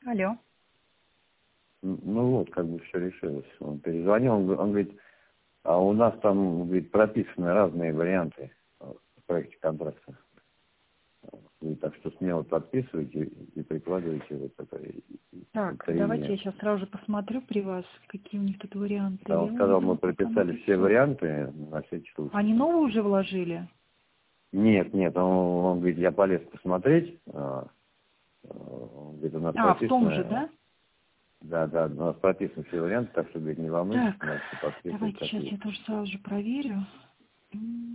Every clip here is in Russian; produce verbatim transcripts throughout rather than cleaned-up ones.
Алло. Н- Ну вот, как бы все решилось. Он перезвонил, он, г- он говорит, а у нас там, говорит, прописаны разные варианты э, в проекте контракта. И так что смело подписывайте и прикладывайте вот это и- и- Так, давайте трение. я сейчас сразу же посмотрю при вас, какие у них тут варианты. Да, он Я сказал, мы увидела пока на прописали все пятьсот. варианты на всякий случай. Они новые уже вложили? Нет, нет, он, он говорит, я полез посмотреть. а, а, Он говорит, у нас А, в том же, прописано, да? да, да, у нас прописаны все варианты, так что, говорит, не волнуйтесь, Так, можете подписывать давайте как сейчас есть. я тоже сразу же проверю. М,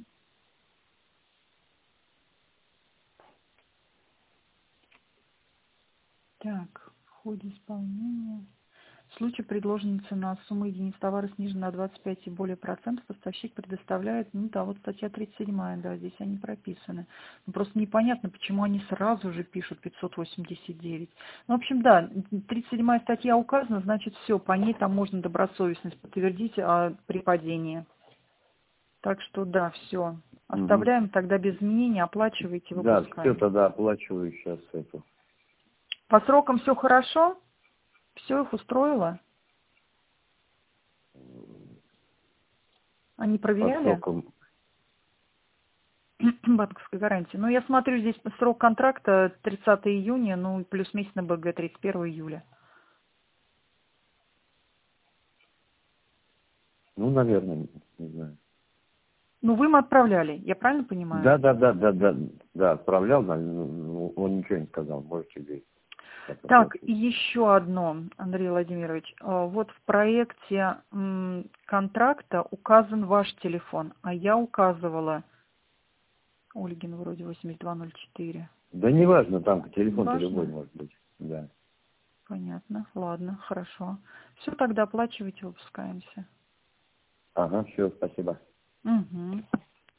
Так, в ходе исполнения. В случае предложенной цена сумма единиц товара снижена на двадцать пять и более процентов, поставщик предоставляет, ну да, вот статья тридцать семь, да, здесь они прописаны. Ну, просто непонятно, почему они сразу же пишут пятьсот восемьдесят девять. Ну, в общем, да, тридцать седьмая статья указана, значит, все, по ней там можно добросовестность подтвердить а, при падении. Так что да, все. Угу. Оставляем тогда без изменений, оплачивайте, Да, все выпускаем. тогда оплачиваю сейчас это. По срокам все хорошо? Все их устроило? Они По проверяли? срокам. Банковской гарантии. Ну, я смотрю, здесь срок контракта тридцатое июня, ну, и плюс месяц на БГ тридцать первое июля. Ну, наверное, не знаю. Ну, вы им отправляли, я правильно понимаю? Да, да, да, да, да, да, отправлял, но ну, он ничего не сказал, можете здесь как Так, оплатить. и еще одно, Андрей Владимирович. А, Вот в проекте м, контракта указан ваш телефон, а я указывала Ольгин вроде восемьдесят два ноль четыре. Да неважно, там телефон-то любой Важно? может быть, да. Понятно. Ладно, хорошо. Все, тогда оплачивайте, выпускаемся. Ага, все, спасибо. Угу.